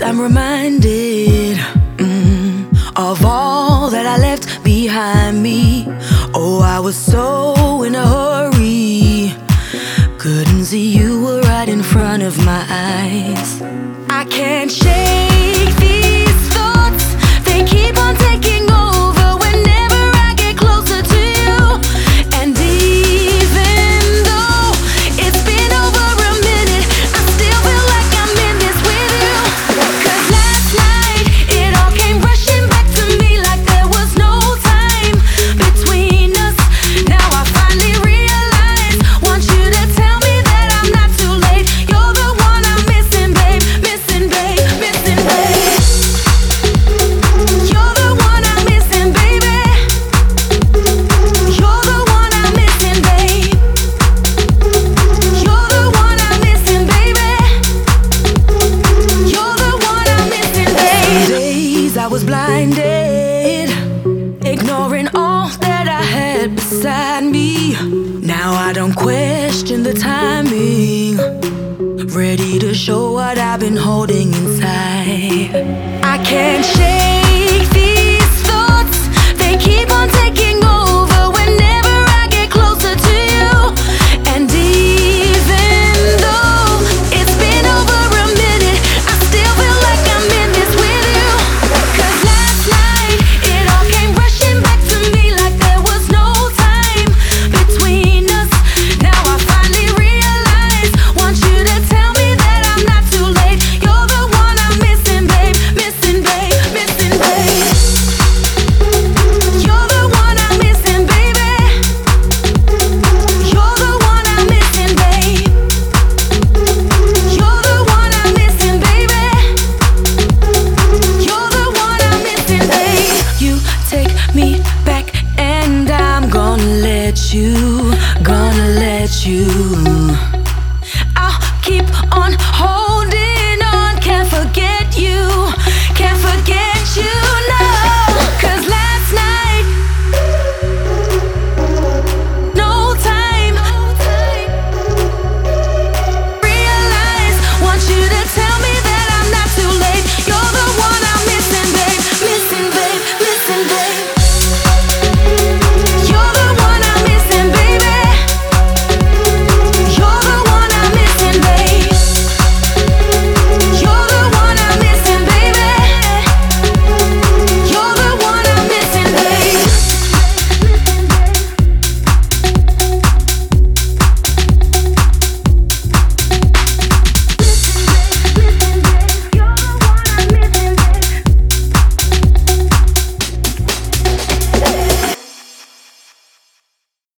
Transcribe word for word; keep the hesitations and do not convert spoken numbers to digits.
I'm reminded mm, of all that I left behind me. Oh, I was so in a hurry, couldn't see you were right in front of my eyes. I can't shake these thoughts, they keep on taking over whenever I get closer to you. And even though it's been over a minute, I still feel like I'm in this with you. Cause last night, it all came rushing back to me like there was no time between us. Now I finally realize, want you to tell me that I'm not too late. You're the one I'm missing, babe, missing, babe, missing, babe. You're the one I'm missing, baby. You're the one I'm missing, babe. You're the one I'm missing, baby. You're the one I'm missing, babe. Days I was blinded, ignoring all that I had beside me. Now I don't question the timing, ready to show what I've been holding inside. I can't shake